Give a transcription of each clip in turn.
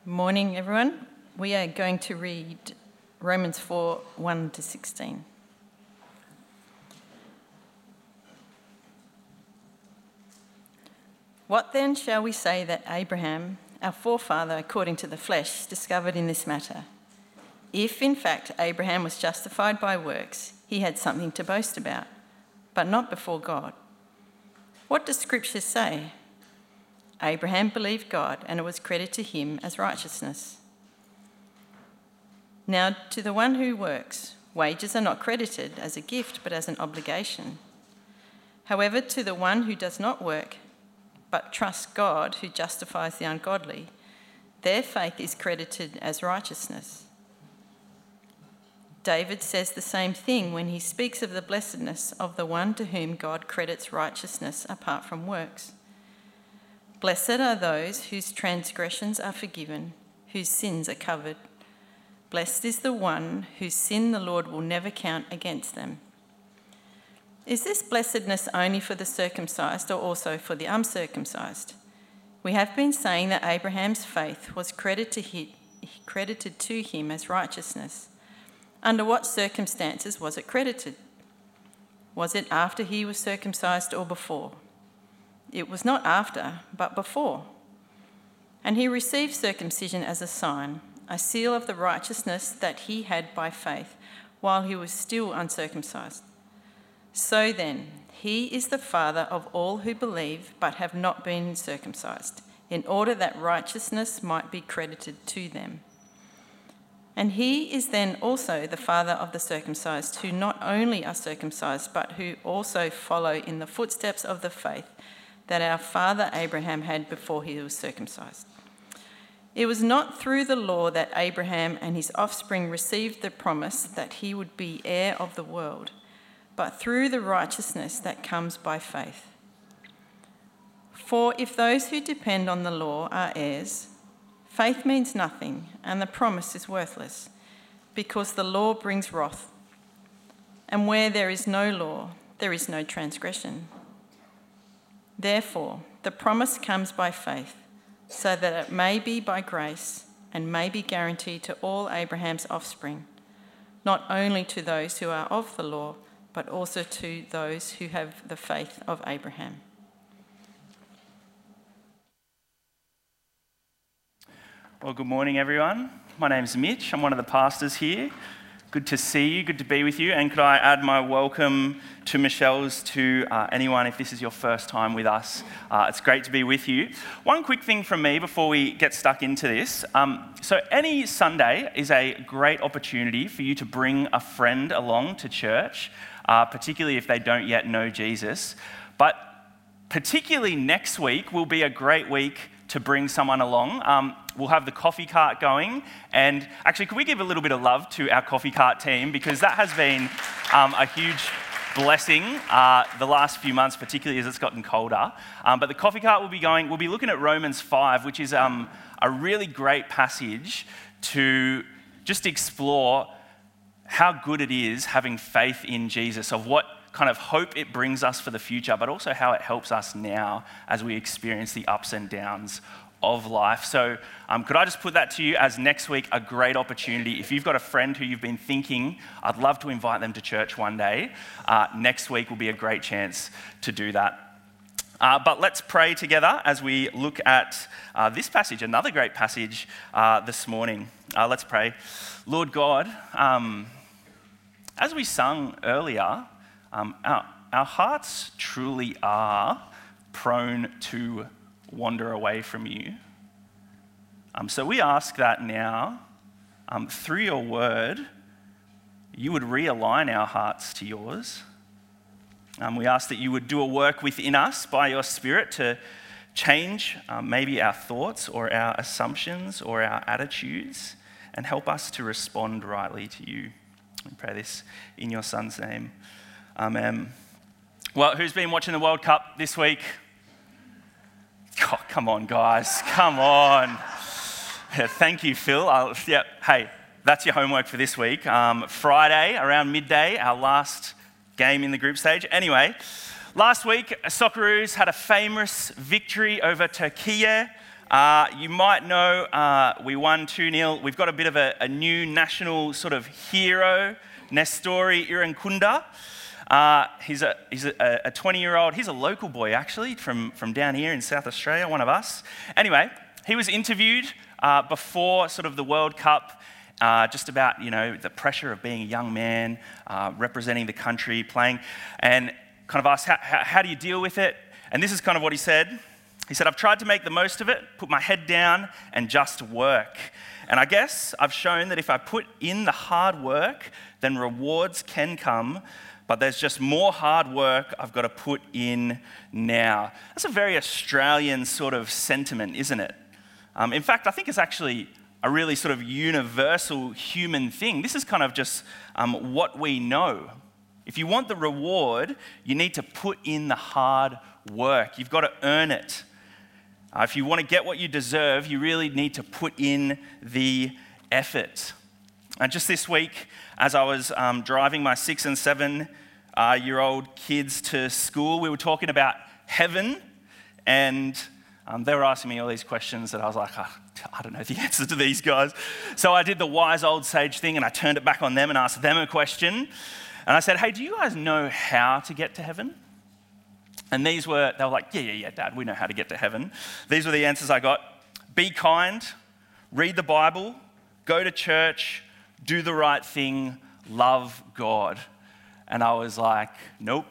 Morning, everyone. We are going to read Romans 4, 1 to 16. What then shall we say that Abraham, our forefather according to the flesh, discovered in this matter? If, in fact, Abraham was justified by works, he had something to boast about, but not before God. What does Scripture say? Abraham believed God, and it was credited to him as righteousness. Now, to the one who works, wages are not credited as a gift, but as an obligation. However, to the one who does not work, but trusts God who justifies the ungodly, their faith is credited as righteousness. David says the same thing when he speaks of the blessedness of the one to whom God credits righteousness apart from works. Blessed are those whose transgressions are forgiven, whose sins are covered. Blessed is the one whose sin the Lord will never count against them. Is this blessedness only for the circumcised or also for the uncircumcised? We have been saying that Abraham's faith was credited to him as righteousness. Under what circumstances was it credited? Was it after he was circumcised or before? It was not after, but before. And he received circumcision as a sign, a seal of the righteousness that he had by faith, while he was still uncircumcised. So then, he is the father of all who believe but have not been circumcised, in order that righteousness might be credited to them. And he is then also the father of the circumcised, who not only are circumcised, but who also follow in the footsteps of the faith that our father Abraham had before he was circumcised. It was not through the law that Abraham and his offspring received the promise that he would be heir of the world, but through the righteousness that comes by faith. For if those who depend on the law are heirs, faith means nothing and the promise is worthless, because the law brings wrath. And where there is no law, there is no transgression. Therefore, the promise comes by faith, so that it may be by grace and may be guaranteed to all Abraham's offspring, not only to those who are of the law, but also to those who have the faith of Abraham. Well, good morning, everyone. My name's Mitch. I'm one of the pastors here. Good to see you, good to be with you. And could I add my welcome to Michelle's to anyone if this is your first time with us. It's great to be with you. One quick thing from me before we get stuck into this. So any Sunday is a great opportunity for you to bring a friend along to church, particularly if they don't yet know Jesus. But particularly next week will be a great week to bring someone along. We'll have the coffee cart going. And actually, could we give a little bit of love to our coffee cart team? Because that has been a huge blessing the last few months, particularly as it's gotten colder. But the coffee cart will be going, we'll be looking at Romans 5, which is a really great passage to just explore how good it is having faith in Jesus, of what kind of hope it brings us for the future, but also how it helps us now as we experience the ups and downs of life. So could I just put that to you as next week a great opportunity. If you've got a friend who you've been thinking, I'd love to invite them to church one day, next week will be a great chance to do that. But let's pray together as we look at this passage, another great passage this morning. Let's pray. Lord God, as we sung earlier, our hearts truly are prone to wander away from you. So we ask that now, through your word, you would realign our hearts to yours. We ask that you would do a work within us by your Spirit to change maybe our thoughts or our assumptions or our attitudes and help us to respond rightly to you. We pray this in your Son's name. Amen. Well, who's been watching the World Cup this week? Oh, come on, guys. Come on. Yeah, thank you, Phil. Hey, that's your homework for this week. Friday, around midday, our last game in the group stage. Anyway, last week, Socceroos had a famous victory over Turkey. You might know we won 2-0. We've got a bit of a new national sort of hero, Nestori Irankunda. He's a 20-year-old. He's a local boy, actually, from down here in South Australia, one of us. Anyway, he was interviewed before sort of the World Cup, just about, the pressure of being a young man, representing the country, playing, and kind of asked, how do you deal with it? And this is kind of what he said. He said, I've tried to make the most of it, put my head down, and just work. And I guess I've shown that if I put in the hard work, then rewards can come, but there's just more hard work I've got to put in now. That's a very Australian sort of sentiment, isn't it? In fact, I think it's actually a really sort of universal human thing. This is kind of just what we know. If you want the reward, you need to put in the hard work. You've got to earn it. If you want to get what you deserve, you really need to put in the effort. And just this week, as I was driving my 6 and 7-year-old kids to school, we were talking about heaven, and they were asking me all these questions that I was like, I don't know the answer to these guys. So I did the wise old sage thing, and I turned it back on them and asked them a question. And I said, hey, do you guys know how to get to heaven? And they were like, yeah, Dad, we know how to get to heaven. These were the answers I got. Be kind, read the Bible, go to church, do the right thing, love God. And I was like, nope,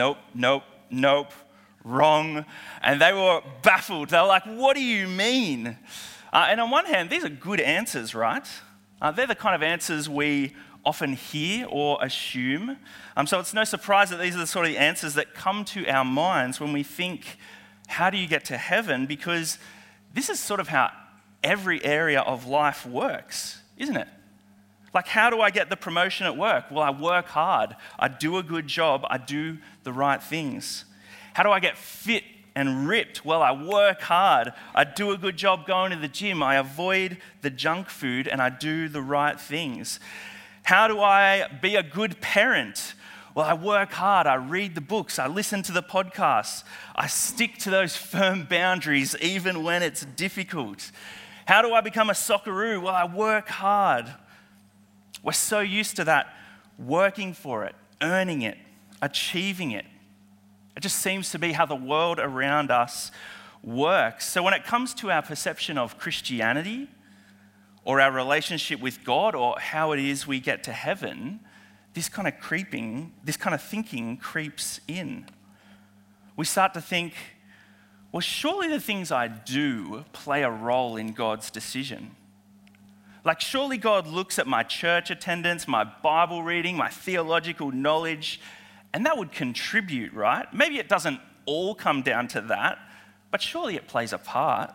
wrong. And they were baffled. They were like, what do you mean? And on one hand, these are good answers, right? They're the kind of answers we often hear or assume. So it's no surprise that these are the sort of answers that come to our minds when we think, how do you get to heaven? Because this is sort of how every area of life works, isn't it? Like, how do I get the promotion at work? Well, I work hard. I do a good job. I do the right things. How do I get fit and ripped? Well, I work hard. I do a good job going to the gym. I avoid the junk food and I do the right things. How do I be a good parent? Well, I work hard. I read the books. I listen to the podcasts. I stick to those firm boundaries even when it's difficult. How do I become a Socceroo? Well, I work hard. We're so used to that, working for it, earning it, achieving it. It just seems to be how the world around us works. So when it comes to our perception of Christianity, or our relationship with God, or how it is we get to heaven, this kind of thinking creeps in. We start to think, well, surely the things I do play a role in God's decision. Like, surely God looks at my church attendance, my Bible reading, my theological knowledge, and that would contribute, right? Maybe it doesn't all come down to that, but surely it plays a part.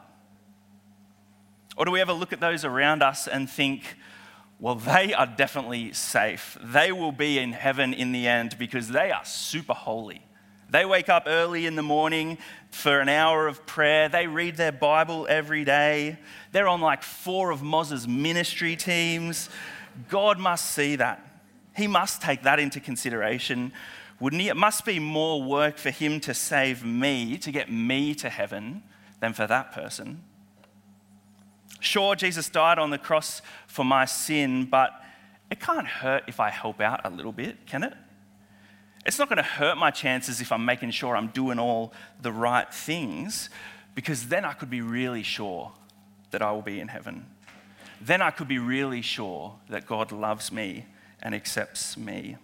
Or do we ever look at those around us and think, well, they are definitely safe. They will be in heaven in the end because they are super holy. They wake up early in the morning for an hour of prayer. They read their Bible every day. They're on like 4 of Moz's ministry teams. God must see that. He must take that into consideration, wouldn't he? It must be more work for him to save me, to get me to heaven, than for that person. Sure, Jesus died on the cross for my sin, but it can't hurt if I help out a little bit, can it? It's not going to hurt my chances if I'm making sure I'm doing all the right things, because then I could be really sure that I will be in heaven. Then I could be really sure that God loves me and accepts me.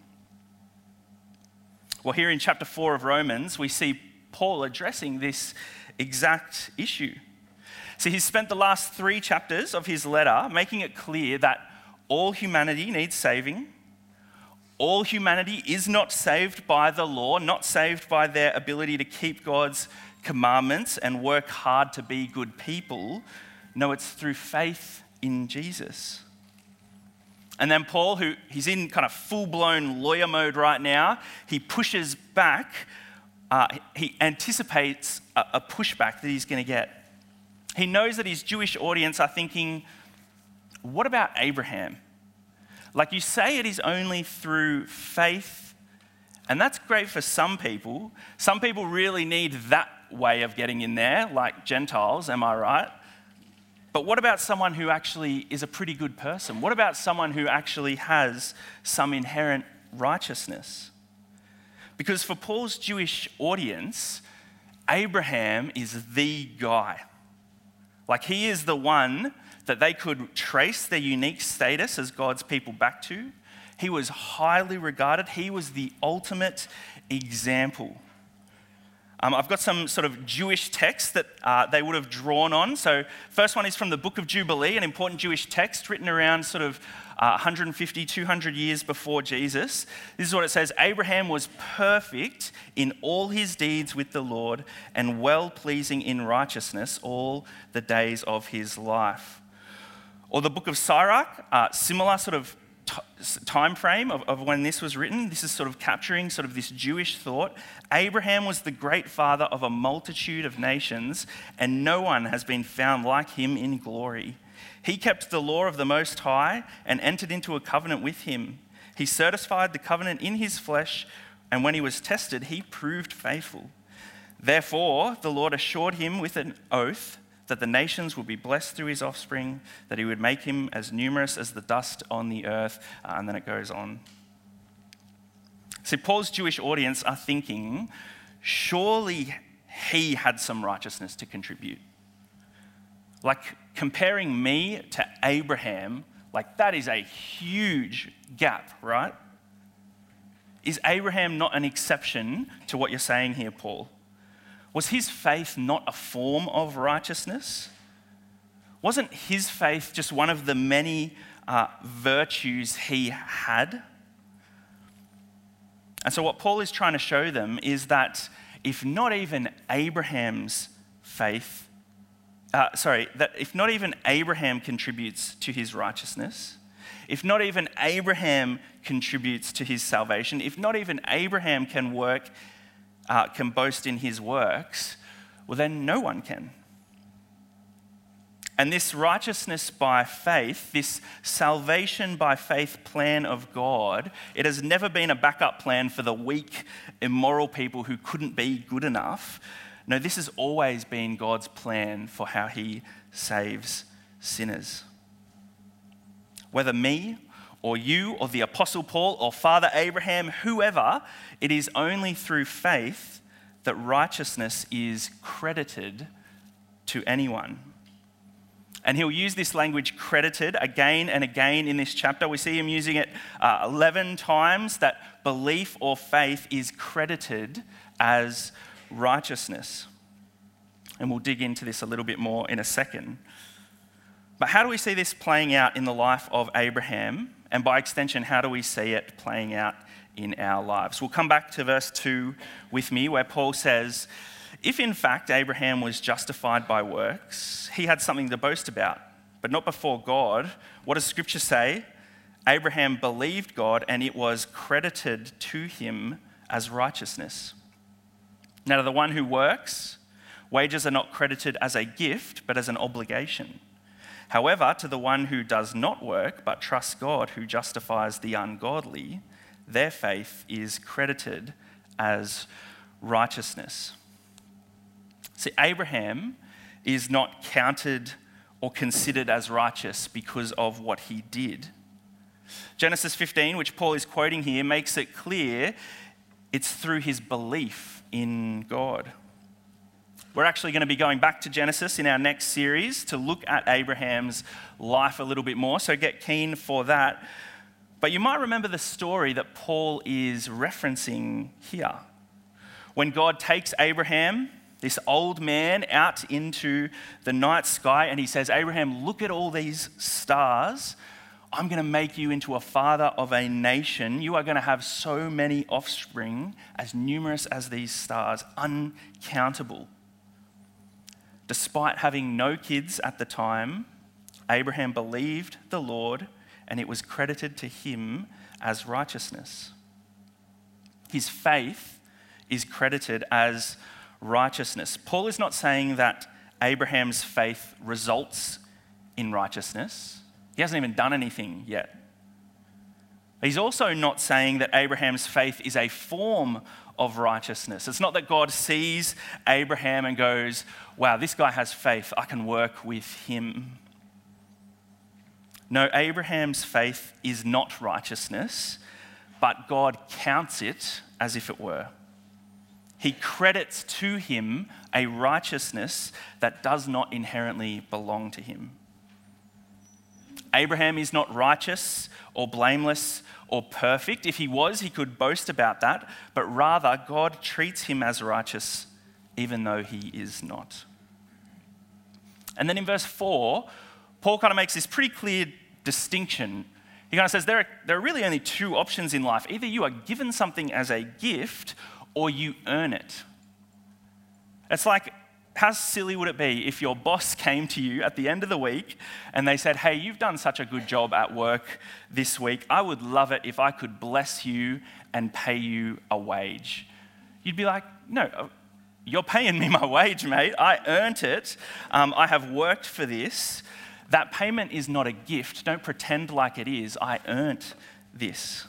Well, here in chapter 4 of Romans, we see Paul addressing this exact issue. So he's spent the last 3 chapters of his letter making it clear that all humanity needs saving. All humanity is not saved by the law, not saved by their ability to keep God's commandments and work hard to be good people. No, it's through faith in Jesus. And then Paul, he's in kind of full-blown lawyer mode right now, he pushes back, he anticipates a pushback that he's going to get. He knows that his Jewish audience are thinking, what about Abraham? Like, you say it is only through faith, and that's great for some people. Some people really need that way of getting in there, like Gentiles, am I right? But what about someone who actually is a pretty good person? What about someone who actually has some inherent righteousness? Because for Paul's Jewish audience, Abraham is the guy. Like, he is the one that they could trace their unique status as God's people back to. He was highly regarded. He was the ultimate example. I've got some sort of Jewish texts that they would have drawn on. So first one is from the Book of Jubilee, an important Jewish text written around sort of 150, 200 years before Jesus. This is what it says: Abraham was perfect in all his deeds with the Lord and well-pleasing in righteousness all the days of his life. Or the Book of Sirach, similar sort of time frame of when this was written. This is sort of capturing sort of this Jewish thought. Abraham was the great father of a multitude of nations, and no one has been found like him in glory. He kept the law of the Most High and entered into a covenant with him. He certified the covenant in his flesh, and when he was tested, he proved faithful. Therefore, the Lord assured him with an oath that the nations would be blessed through his offspring, that he would make him as numerous as the dust on the earth. And then it goes on. See, Paul's Jewish audience are thinking, surely he had some righteousness to contribute. Like, comparing me to Abraham, like, that is a huge gap, right? Is Abraham not an exception to what you're saying here, Paul? Was his faith not a form of righteousness? Wasn't his faith just one of the many virtues he had? And so what Paul is trying to show them is that if not even Abraham's faith, that if not even Abraham contributes to his righteousness, if not even Abraham contributes to his salvation, if not even Abraham can boast in his works, well, then no one can. And this righteousness by faith, this salvation by faith plan of God, it has never been a backup plan for the weak, immoral people who couldn't be good enough. No, this has always been God's plan for how he saves sinners. Whether me or you or the Apostle Paul or Father Abraham, whoever, it is only through faith that righteousness is credited to anyone. And he'll use this language credited again and again in this chapter. We see him using it 11 times, that belief or faith is credited as righteousness. And we'll dig into this a little bit more in a second. But how do we see this playing out in the life of Abraham? And by extension, how do we see it playing out in our lives? We'll come back to verse 2 with me, where Paul says, if in fact Abraham was justified by works, he had something to boast about, but not before God. What does Scripture say? Abraham believed God, and it was credited to him as righteousness. Now, to the one who works, wages are not credited as a gift, but as an obligation. However, to the one who does not work, but trusts God who justifies the ungodly, their faith is credited as righteousness. See, Abraham is not counted or considered as righteous because of what he did. Genesis 15, which Paul is quoting here, makes it clear it's through his belief in God. We're actually going to be going back to Genesis in our next series to look at Abraham's life a little bit more, so get keen for that. But you might remember the story that Paul is referencing here. When God takes Abraham, this old man, out into the night sky, and he says, Abraham, look at all these stars. I'm going to make you into a father of a nation. You are going to have so many offspring, as numerous as these stars, uncountable. Despite having no kids at the time, Abraham believed the Lord, and it was credited to him as righteousness. His faith is credited as righteousness. Paul is not saying that Abraham's faith results in righteousness. He hasn't even done anything yet. He's also not saying that Abraham's faith is a form of righteousness. It's not that God sees Abraham and goes, wow, this guy has faith, I can work with him. No, Abraham's faith is not righteousness, but God counts it as if it were. He credits to him a righteousness that does not inherently belong to him. Abraham is not righteous or blameless or perfect. If he was, he could boast about that, but rather God treats him as righteous even though he is not. And then in verse 4, Paul kind of makes this pretty clear distinction. He kind of says there are really only two options in life. Either you are given something as a gift or you earn it. It's like, how silly would it be if your boss came to you at the end of the week and they said, hey, you've done such a good job at work this week. I would love it if I could bless you and pay you a wage. You'd be like, no, you're paying me my wage, mate. I earned it. I have worked for this. That payment is not a gift. Don't pretend like it is. I earned this.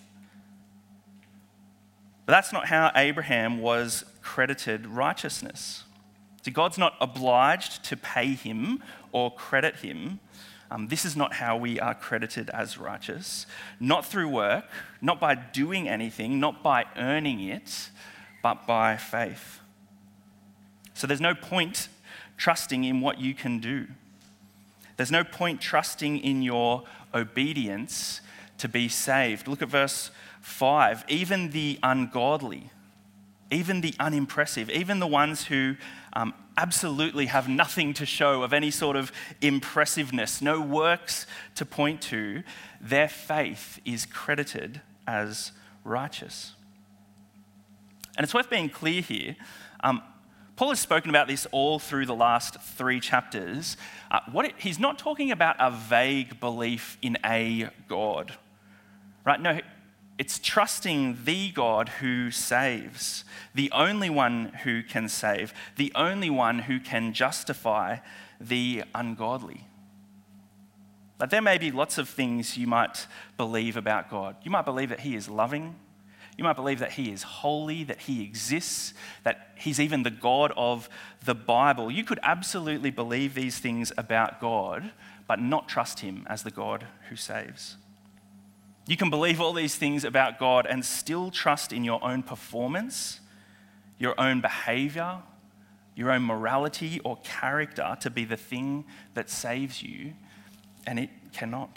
But that's not how Abraham was credited righteousness. See, God's not obliged to pay him or credit him. This is not how we are credited as righteous. Not through work, not by doing anything, not by earning it, but by faith. So there's no point trusting in what you can do. There's no point trusting in your obedience to be saved. Look at verse 5. Even the ungodly, even the unimpressive, even the ones who absolutely have nothing to show of any sort of impressiveness, no works to point to, their faith is credited as righteous. And it's worth being clear here. Paul has spoken about this all through the last 3 chapters. He's not talking about a vague belief in a God, right? No, it's trusting the God who saves, the only one who can save, the only one who can justify the ungodly. Like, there may be lots of things you might believe about God. You might believe that he is loving. You might believe that he is holy, that he exists, that he's even the God of the Bible. You could absolutely believe these things about God, but not trust him as the God who saves. You can believe all these things about God and still trust in your own performance, your own behavior, your own morality or character to be the thing that saves you, and it cannot.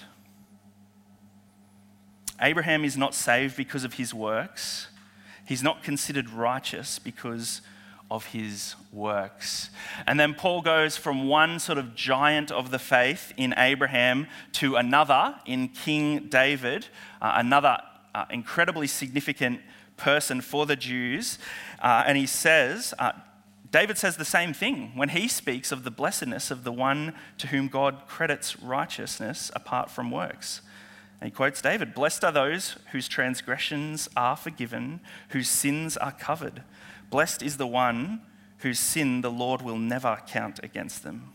Abraham is not saved because of his works. He's not considered righteous because of his works. And then Paul goes from one sort of giant of the faith in Abraham to another in King David, another incredibly significant person for the Jews. And he says, David says the same thing when he speaks of the blessedness of the one to whom God credits righteousness apart from works. And he quotes David, "Blessed are those whose transgressions are forgiven, whose sins are covered. Blessed is the one whose sin the Lord will never count against them."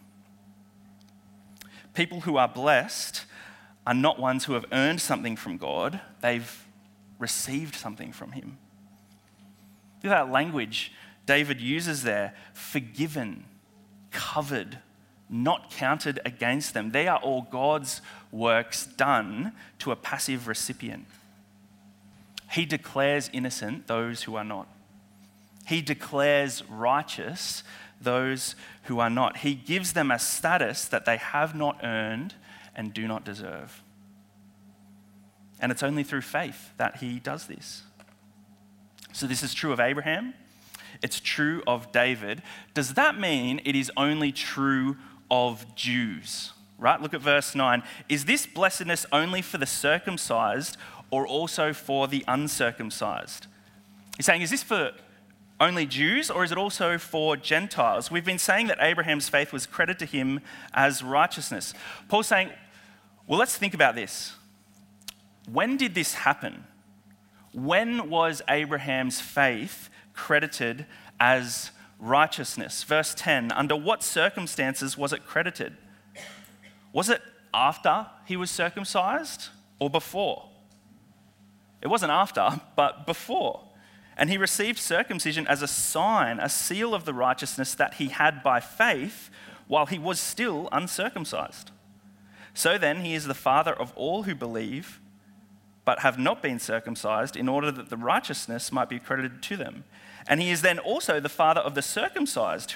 People who are blessed are not ones who have earned something from God. They've received something from him. Look at that language David uses there: forgiven, covered, not counted against them. They are all God's works done to a passive recipient. He declares innocent those who are not. He declares righteous those who are not. He gives them a status that they have not earned and do not deserve. And it's only through faith that he does this. So this is true of Abraham. It's true of David. Does that mean it is only true of Jews? Right? Look at verse 9. Is this blessedness only for the circumcised or also for the uncircumcised? He's saying, is this for only Jews or is it also for Gentiles? We've been saying that Abraham's faith was credited to him as righteousness. Paul's saying, well, let's think about this. When did this happen? When was Abraham's faith credited as righteousness? Verse 10, under what circumstances was it credited? Was it after he was circumcised or before? It wasn't after, but before. And he received circumcision as a sign, a seal of the righteousness that he had by faith while he was still uncircumcised. So then he is the father of all who believe, but have not been circumcised, in order that the righteousness might be credited to them. And he is then also the father of the circumcised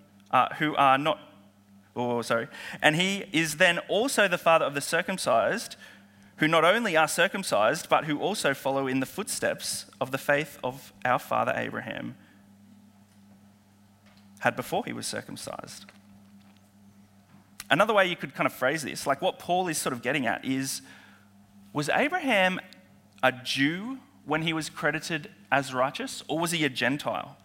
And he is then also the father of the circumcised, who not only are circumcised, but who also follow in the footsteps of the faith of our father Abraham had before he was circumcised. Another way you could kind of phrase this, like what Paul is sort of getting at is, was Abraham a Jew when he was credited as righteous, or was he a Gentile?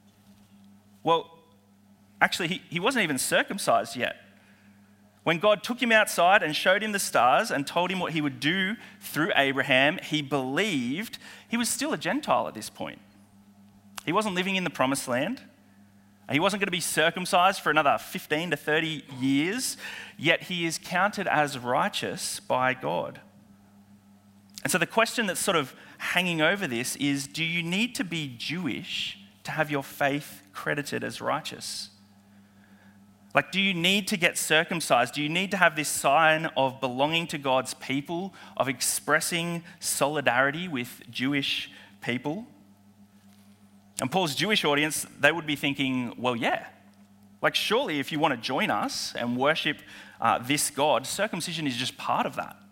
Well, actually, he wasn't even circumcised yet. When God took him outside and showed him the stars and told him what he would do through Abraham, he believed. He was still a Gentile at this point. He wasn't living in the promised land. He wasn't going to be circumcised for another 15 to 30 years, yet he is counted as righteous by God. And so the question that's sort of hanging over this is, do you need to be Jewish to have your faith credited as righteous? Like, do you need to get circumcised? Do you need to have this sign of belonging to God's people, of expressing solidarity with Jewish people? And Paul's Jewish audience, they would be thinking, well, yeah. Like, surely if you want to join us and worship this God, circumcision is just part of that.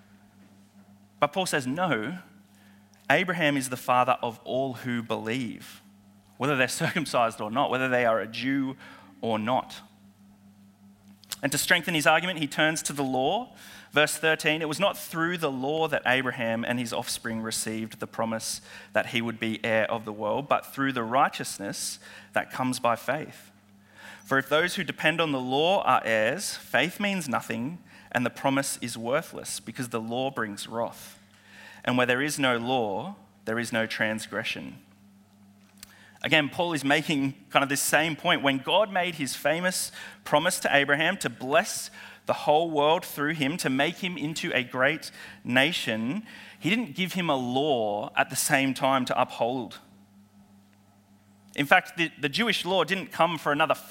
But Paul says, no, Abraham is the father of all who believe, whether they're circumcised or not, whether they are a Jew or not. And to strengthen his argument, he turns to the law. Verse 13, it was not through the law that Abraham and his offspring received the promise that he would be heir of the world, but through the righteousness that comes by faith. For if those who depend on the law are heirs, faith means nothing, and the promise is worthless, because the law brings wrath. And where there is no law, there is no transgression. Again, Paul is making kind of this same point. When God made his famous promise to Abraham to bless the whole world through him, to make him into a great nation, he didn't give him a law at the same time to uphold. In fact, the Jewish law didn't come for another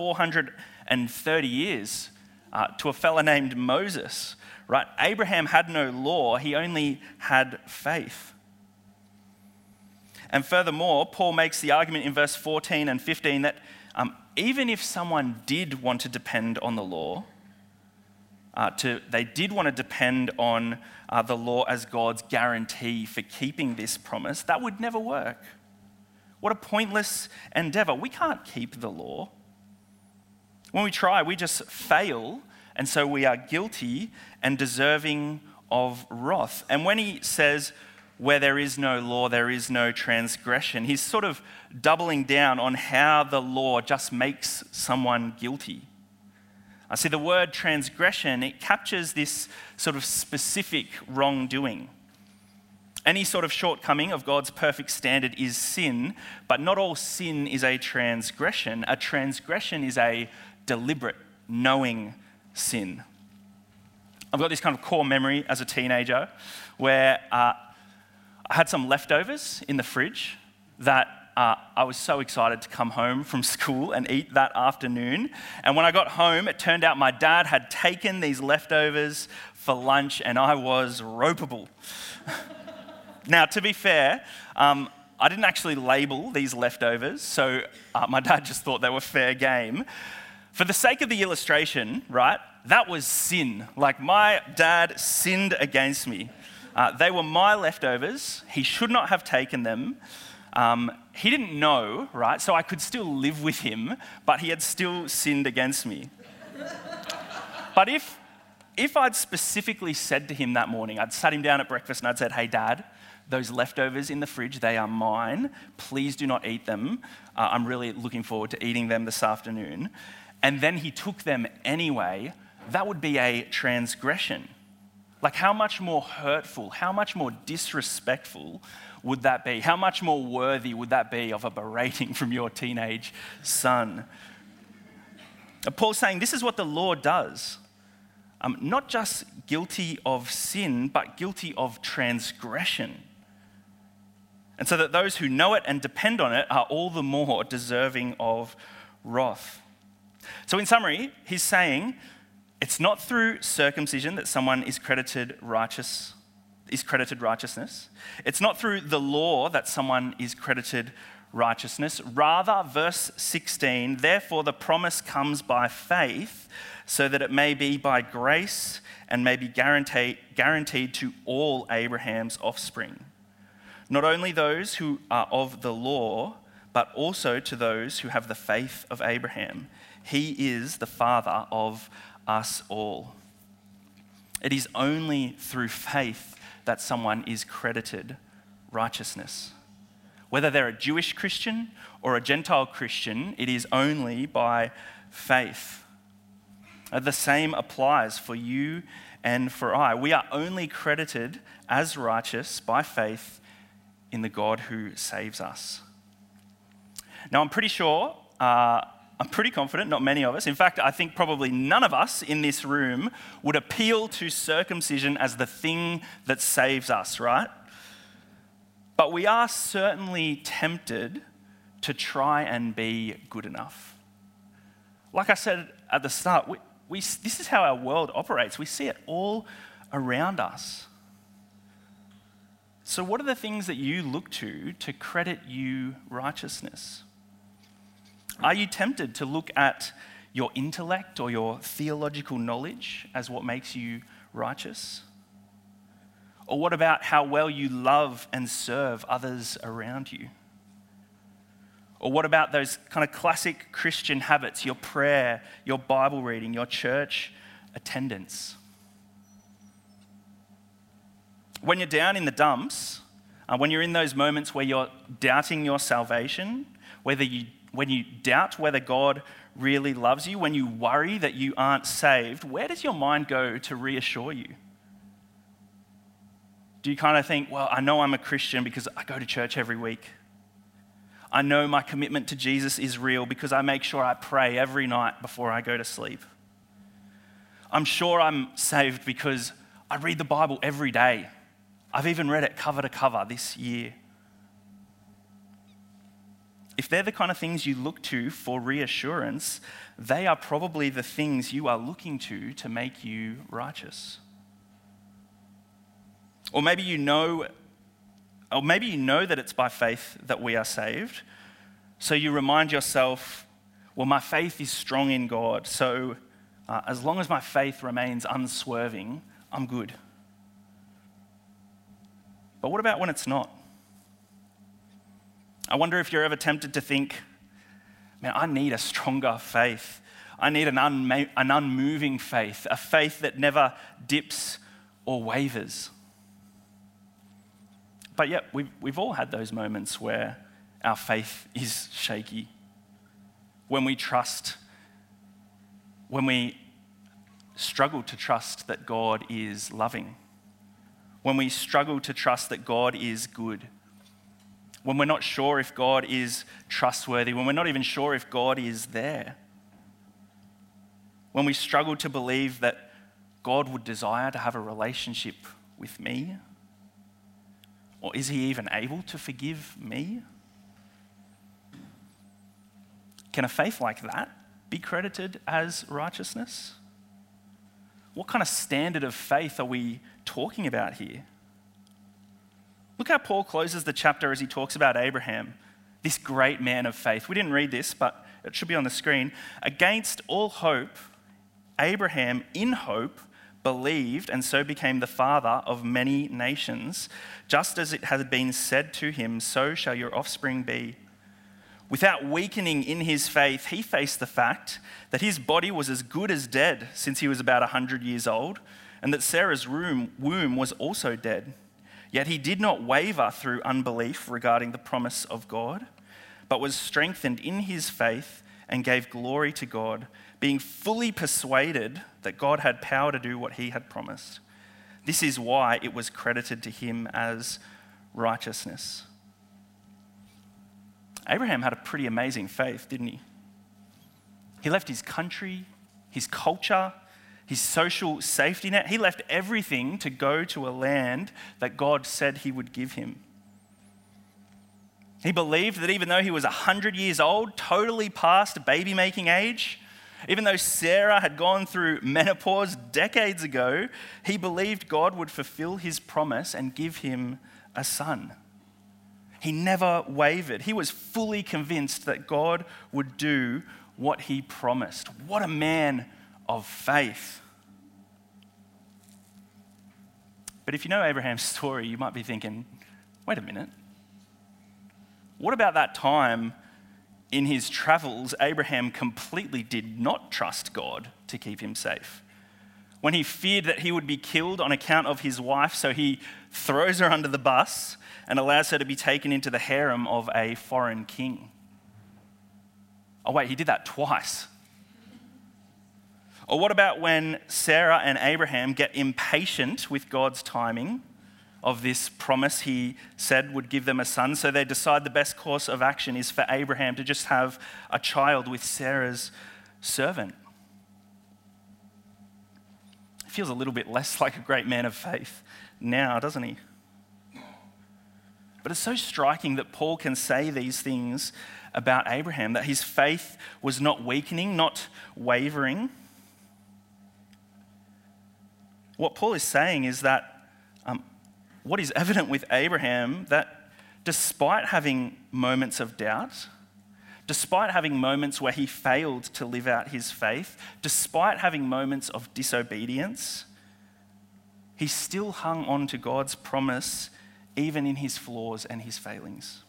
430 years to a fella named Moses, right? Abraham had no law, he only had faith. And furthermore, Paul makes the argument in verse 14 and 15 that even if someone did want to depend on the law, they did want to depend on the law as God's guarantee for keeping this promise, that would never work. What a pointless endeavor. We can't keep the law. When we try, we just fail, and so we are guilty and deserving of wrath. And when he says, where there is no law, there is no transgression, he's sort of doubling down on how the law just makes someone guilty. I see the word transgression, it captures this sort of specific wrongdoing. Any sort of shortcoming of God's perfect standard is sin, but not all sin is a transgression. A transgression is a deliberate, knowing sin. I've got this kind of core memory as a teenager where I had some leftovers in the fridge that I was so excited to come home from school and eat that afternoon. And when I got home, it turned out my dad had taken these leftovers for lunch and I was ropeable. Now, to be fair, I didn't actually label these leftovers, so my dad just thought they were fair game. For the sake of the illustration, right, that was sin. Like, my dad sinned against me. They were my leftovers. He should not have taken them. He didn't know, right? So I could still live with him, but he had still sinned against me. But if I'd specifically said to him that morning, I'd sat him down at breakfast and I'd said, hey, Dad, those leftovers in the fridge, they are mine. Please do not eat them. I'm really looking forward to eating them this afternoon. And then he took them anyway. That would be a transgression. Like, how much more hurtful, how much more disrespectful would that be? How much more worthy would that be of a berating from your teenage son? Paul's saying this is what the law does. Not just guilty of sin, but guilty of transgression. And so that those who know it and depend on it are all the more deserving of wrath. So in summary, he's saying, It's not through circumcision that someone is credited righteousness. It's not through the law that someone is credited righteousness. Rather, verse 16, therefore the promise comes by faith, so that it may be by grace and may be guaranteed to all Abraham's offspring. Not only those who are of the law, but also to those who have the faith of Abraham. He is the father of us all. It is only through faith that someone is credited righteousness. Whether they're a Jewish Christian or a Gentile Christian, it is only by faith. The same applies for you and for I. We are only credited as righteous by faith in the God who saves us. Now, I'm pretty confident, not many of us, in fact, I think probably none of us in this room would appeal to circumcision as the thing that saves us, right? But we are certainly tempted to try and be good enough. Like I said at the start, this is how our world operates. We see it all around us. So what are the things that you look to credit you righteousness? Are you tempted to look at your intellect or your theological knowledge as what makes you righteous? Or what about how well you love and serve others around you? Or what about those kind of classic Christian habits, your prayer, your Bible reading, your church attendance? When you're down in the dumps, when you're in those moments where you're doubting your salvation, when you doubt whether God really loves you, when you worry that you aren't saved, where does your mind go to reassure you? Do you kind of think, well, I know I'm a Christian because I go to church every week. I know my commitment to Jesus is real because I make sure I pray every night before I go to sleep. I'm sure I'm saved because I read the Bible every day. I've even read it cover to cover this year. If they're the kind of things you look to for reassurance, they are probably the things you are looking to make you righteous. Or maybe you know that it's by faith that we are saved. So you remind yourself, well, my faith is strong in God. So as long as my faith remains unswerving, I'm good. But what about when it's not? I wonder if you're ever tempted to think, man, I need a stronger faith. I need an unmoving faith, a faith that never dips or wavers. But yet, we've all had those moments where our faith is shaky. When we struggle to trust that God is loving. When we struggle to trust that God is good. When we're not sure if God is trustworthy. When we're not even sure if God is there. When we struggle to believe that God would desire to have a relationship with me. Or is he even able to forgive me? Can a faith like that be credited as righteousness? What kind of standard of faith are we talking about here? Look how Paul closes the chapter as he talks about Abraham, this great man of faith. We didn't read this, but it should be on the screen. Against all hope, Abraham, in hope, believed and so became the father of many nations, just as it had been said to him, so shall your offspring be. Without weakening in his faith, he faced the fact that his body was as good as dead since he was about 100 years old, and that Sarah's womb was also dead. Yet he did not waver through unbelief regarding the promise of God, but was strengthened in his faith and gave glory to God, being fully persuaded that God had power to do what he had promised. This is why it was credited to him as righteousness. Abraham had a pretty amazing faith, didn't he? He left his country, his culture, his social safety net. He left everything to go to a land that God said he would give him. He believed that even though he was 100 years old, totally past baby-making age, Even though Sarah had gone through menopause decades ago, he believed God would fulfill his promise and give him a son. He never wavered. He was fully convinced that God would do what he promised. What a man of faith. But if you know Abraham's story, you might be thinking, wait a minute. What about that time in his travels, Abraham completely did not trust God to keep him safe? When he feared that he would be killed on account of his wife, so he throws her under the bus and allows her to be taken into the harem of a foreign king. Oh wait, he did that twice. Or what about when Sarah and Abraham get impatient with God's timing of this promise he said would give them a son, so they decide the best course of action is for Abraham to just have a child with Sarah's servant? He feels a little bit less like a great man of faith now, doesn't he? But it's so striking that Paul can say these things about Abraham, that his faith was not weakening, not wavering. What Paul is saying is that what is evident with Abraham, that despite having moments of doubt, despite having moments where he failed to live out his faith, despite having moments of disobedience, he still hung on to God's promise even in his flaws and his failings.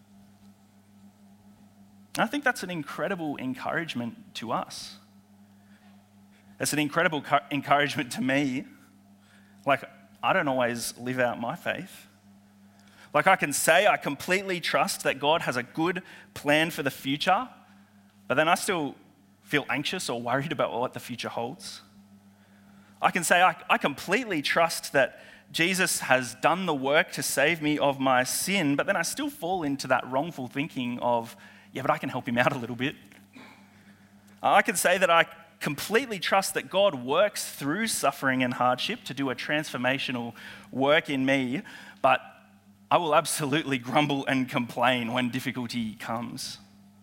And I think that's an incredible encouragement to us. It's an incredible encouragement to me. Like, I don't always live out my faith. Like, I can say I completely trust that God has a good plan for the future, but then I still feel anxious or worried about what the future holds. I can say I completely trust that Jesus has done the work to save me of my sin, but then I still fall into that wrongful thinking of, yeah, but I can help him out a little bit. I can say that I completely trust that God works through suffering and hardship to do a transformational work in me, but I will absolutely grumble and complain when difficulty comes.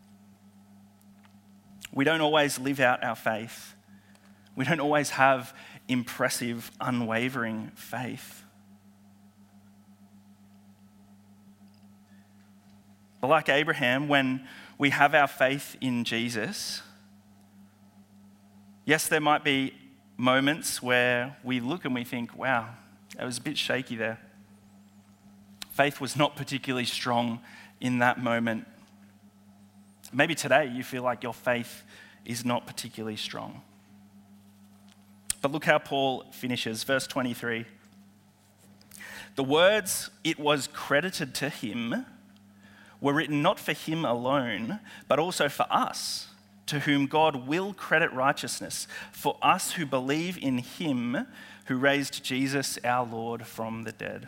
We don't always live out our faith. We don't always have impressive, unwavering faith. But like Abraham, when we have our faith in Jesus, yes, there might be moments where we look and we think, wow, it was a bit shaky there. Faith was not particularly strong in that moment. Maybe today you feel like your faith is not particularly strong. But look how Paul finishes, verse 23. The words, "it was credited to him," were written not for him alone, but also for us, to whom God will credit righteousness, for us who believe in him who raised Jesus our Lord from the dead.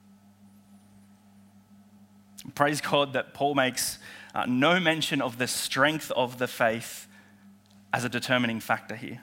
Praise God that Paul makes no mention of the strength of the faith as a determining factor here.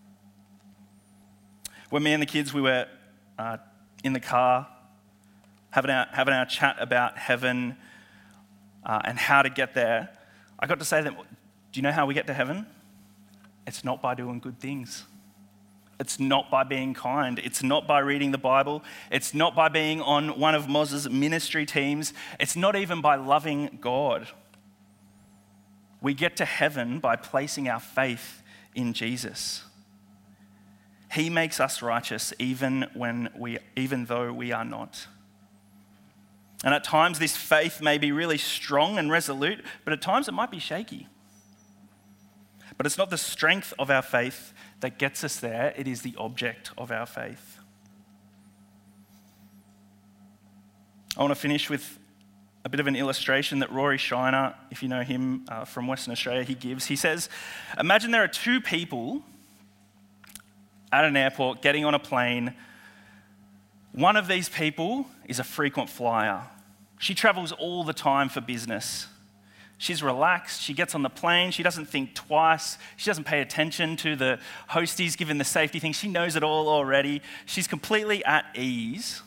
When me and the kids, we were in the car having our chat about heaven and how to get there, I got to say to them, do you know how we get to heaven? It's not by doing good things. It's not by being kind. It's not by reading the Bible. It's not by being on one of Moz's ministry teams. It's not even by loving God. We get to heaven by placing our faith in Jesus. He makes us righteous even though we are not. And at times this faith may be really strong and resolute, but at times it might be shaky. But it's not the strength of our faith that gets us there, it is the object of our faith. I want to finish with a bit of an illustration that Rory Shiner, if you know him from Western Australia, he gives. He says, imagine there are two people at an airport getting on a plane. One of these people is a frequent flyer. She travels all the time for business. She's relaxed, she gets on the plane, she doesn't think twice, she doesn't pay attention to the hosties given the safety thing, she knows it all already, she's completely at ease.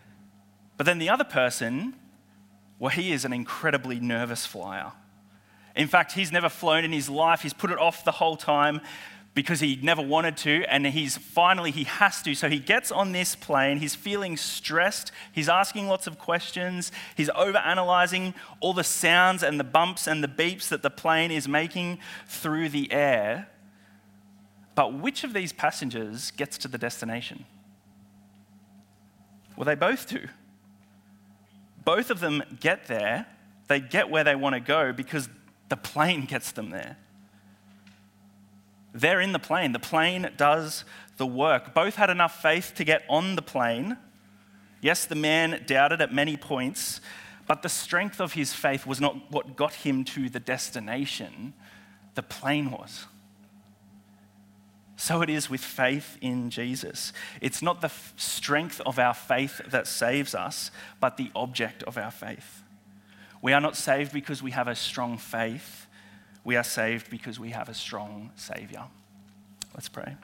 But then the other person, well, he is an incredibly nervous flyer. In fact, he's never flown in his life. He's put it off the whole time because he never wanted to, and he has to. So he gets on this plane. He's feeling stressed. He's asking lots of questions. He's overanalyzing all the sounds and the bumps and the beeps that the plane is making through the air. But which of these passengers gets to the destination? Well, they both do. Both of them get there. They get where they want to go because the plane gets them there. They're in the plane. The plane does the work. Both had enough faith to get on the plane. Yes, the man doubted at many points, but the strength of his faith was not what got him to the destination. The plane was. So it is with faith in Jesus. It's not the strength of our faith that saves us, but the object of our faith. We are not saved because we have a strong faith. We are saved because we have a strong Saviour. Let's pray.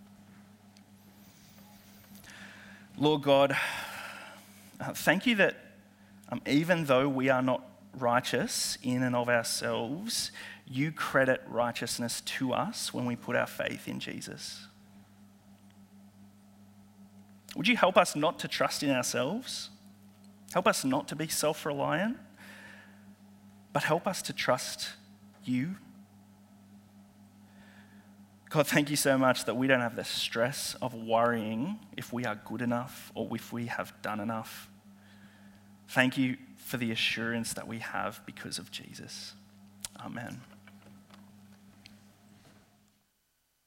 Lord God, thank you that even though we are not righteous in and of ourselves, you credit righteousness to us when we put our faith in Jesus. Would you help us not to trust in ourselves? Help us not to be self-reliant, but help us to trust you. God, thank you so much that we don't have the stress of worrying if we are good enough or if we have done enough. Thank you for the assurance that we have because of Jesus. Amen.